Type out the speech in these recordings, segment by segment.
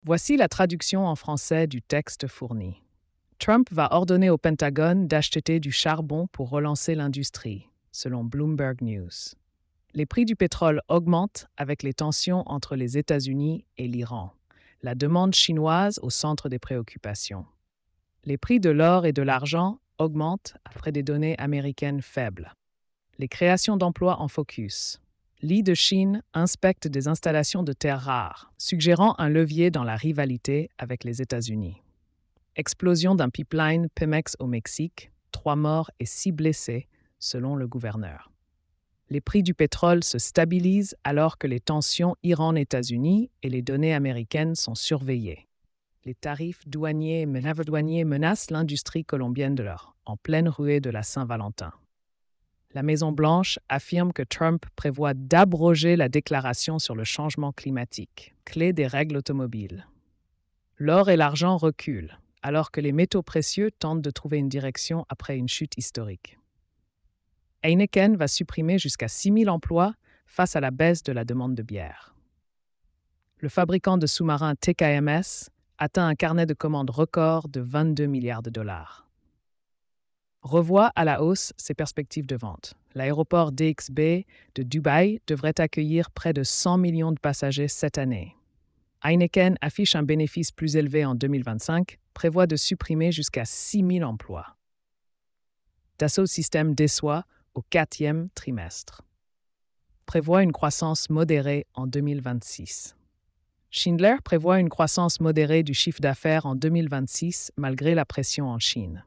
Voici la traduction en français du texte fourni. Trump va ordonner au Pentagone d'acheter du charbon pour relancer l'industrie, selon Bloomberg News. Les prix du pétrole augmentent avec les tensions entre les États-Unis et l'Iran. La demande chinoise au centre des préoccupations. Les prix de l'or et de l'argent augmentent après des données américaines faibles. Les créations d'emplois en focus. Li de Chine inspecte des installations de terres rares, suggérant un levier dans la rivalité avec les États-Unis. Explosion d'un pipeline Pemex au Mexique, 3 morts et 6 blessés, selon le gouverneur. Les prix du pétrole se stabilisent alors que les tensions Iran-États-Unis et les données américaines sont surveillées. Les tarifs douaniers menacent l'industrie colombienne de l'or, en pleine ruée de la Saint-Valentin. La Maison-Blanche affirme que Trump prévoit d'abroger la déclaration sur le changement climatique, clé des règles automobiles. L'or et l'argent reculent, alors que les métaux précieux tentent de trouver une direction après une chute historique. Heineken va supprimer jusqu'à 6 000 emplois face à la baisse de la demande de bière. Le fabricant de sous-marins TKMS atteint un carnet de commandes record de 22 milliards de dollars. Revoit à la hausse ses perspectives de vente. L'aéroport DXB de Dubaï devrait accueillir près de 100 millions de passagers cette année. Heineken affiche un bénéfice plus élevé en 2025, prévoit de supprimer jusqu'à 6 000 emplois. Dassault Systèmes déçoit au 4e trimestre. Prévoit une croissance modérée en 2026. Schindler prévoit une croissance modérée du chiffre d'affaires en 2026 malgré la pression en Chine.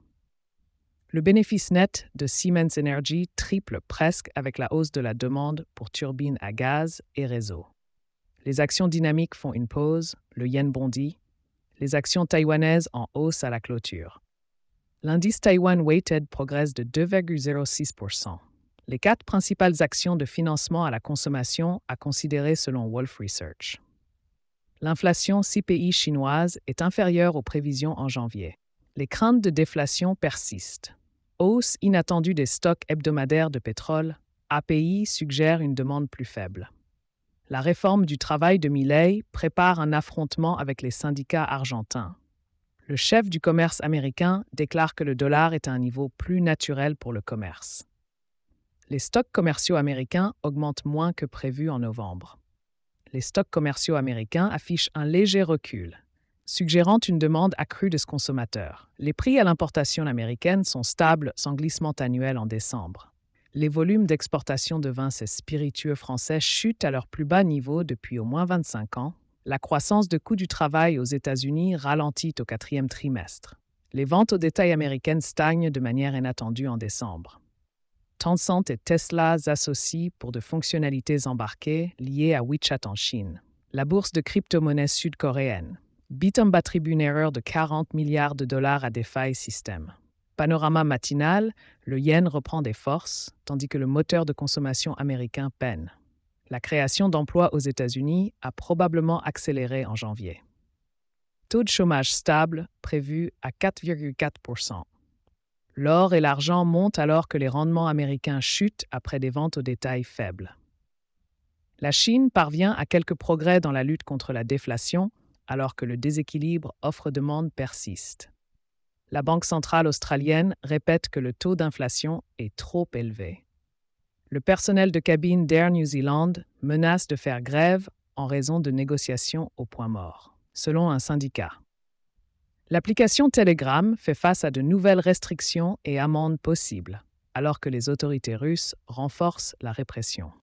Le bénéfice net de Siemens Energy triple presque avec la hausse de la demande pour turbines à gaz et réseaux. Les actions dynamiques font une pause, le yen bondit, les actions taïwanaises en hausse à la clôture. L'indice Taiwan Weighted progresse de 2,06%. Les 4 principales actions de financement à la consommation à considérer selon Wolfe Research. L'inflation CPI chinoise est inférieure aux prévisions en janvier. Les craintes de déflation persistent. Hausse inattendue des stocks hebdomadaires de pétrole, API suggère une demande plus faible. La réforme du travail de Milei prépare un affrontement avec les syndicats argentins. Le chef du commerce américain déclare que le dollar est à un niveau plus naturel pour le commerce. Les stocks commerciaux américains augmentent moins que prévu en novembre. Les stocks commerciaux américains affichent un léger recul, suggérant une demande accrue de ce consommateur. Les prix à l'importation américaine sont stables sans glissement annuel en décembre. Les volumes d'exportation de vins et spiritueux français chutent à leur plus bas niveau depuis au moins 25 ans. La croissance de coûts du travail aux États-Unis ralentit au 4e trimestre. Les ventes au détail américaines stagnent de manière inattendue en décembre. Tencent et Tesla s'associent pour de fonctionnalités embarquées liées à WeChat en Chine. La bourse de crypto-monnaies sud-coréenne. Bitstamp attribue une erreur de 40 milliards de dollars à DeFi System. Panorama matinal, le yen reprend des forces, tandis que le moteur de consommation américain peine. La création d'emplois aux États-Unis a probablement accéléré en janvier. Taux de chômage stable prévu à 4,4%. L'or et l'argent montent alors que les rendements américains chutent après des ventes au détail faibles. La Chine parvient à quelques progrès dans la lutte contre la déflation, alors que le déséquilibre offre-demande persiste. La Banque centrale australienne répète que le taux d'inflation est trop élevé. Le personnel de cabine d'Air New Zealand menace de faire grève en raison de négociations au point mort, selon un syndicat. L'application Telegram fait face à de nouvelles restrictions et amendes possibles, alors que les autorités russes renforcent la répression.